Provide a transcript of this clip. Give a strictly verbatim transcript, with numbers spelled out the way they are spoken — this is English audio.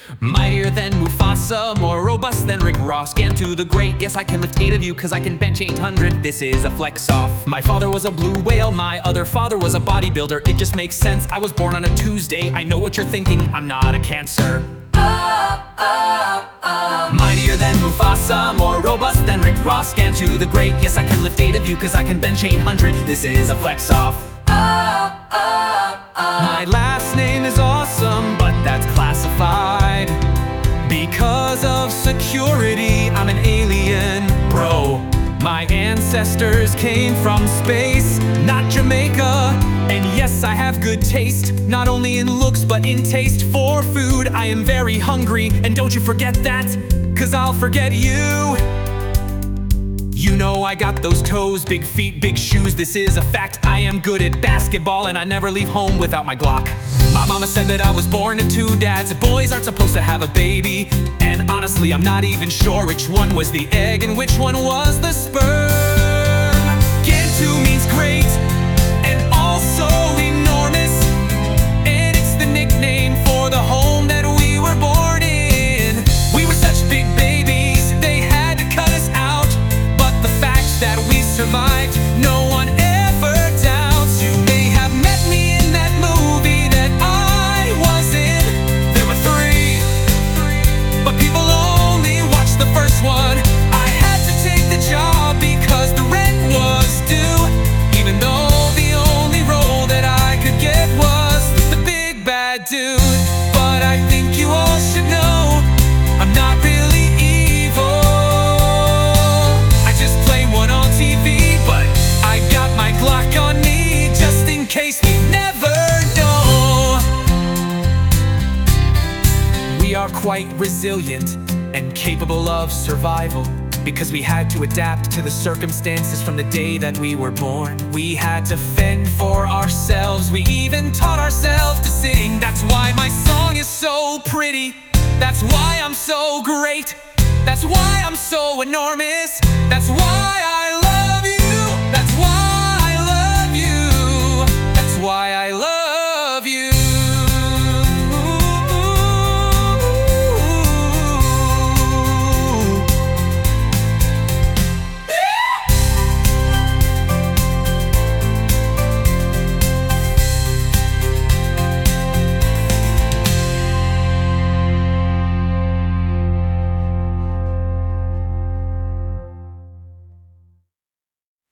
Mightier than Mufasa, more robust than Rick Ross. Scan to the great, yes I can lift eight of you cause I can bench eight hundred. This is a flex off. My father was a blue whale, my other father was a bodybuilder. It just makes sense, I was born on a Tuesday. I know what you're thinking, I'm not a Cancer. Oh, oh, oh. Mightier than Mufasa, more robust than Rick Ross. Scan to the great, yes I can lift eight of you cause I can bench eight hundred. This is a flex off. Oh, oh, oh. My last name is awesome, but that's classified. Because of security, I'm an alien, bro. My ancestors came from space, not Jamaica. And yes, I have good taste, not only in looks but in taste for food. I am very hungry, and don't you forget that, cause I'll forget you. You know I got those toes, big feet, big shoes, this is a fact. I am good at basketball and I never leave home without my Glock. My mama said that I was born to two dads. Boys aren't supposed to have a baby. And honestly, I'm not even sure which one was the egg and which one was the sperm. Gantu means great and also enormous. And it's the nickname for the home that we were born in. We were such big babies, they had to cut us out. But the fact that we survived, no one ever doubts. You may have met me in that movie that I was in. There were three, but people only watched the first one. I had to take the job because the rent was due, even though the only role that I could get was the big bad dude. But I think you all should know I'm not really evil. I just play one on T V, but I got my Glock on me just in case we never know. We are quite resilient and capable of survival because we had to adapt to the circumstances from the day that we were born. We had to fend for ourselves, we even taught ourselves to sing. That's why my song is so pretty, that's why I'm so great, that's why I'm so enormous, that's why I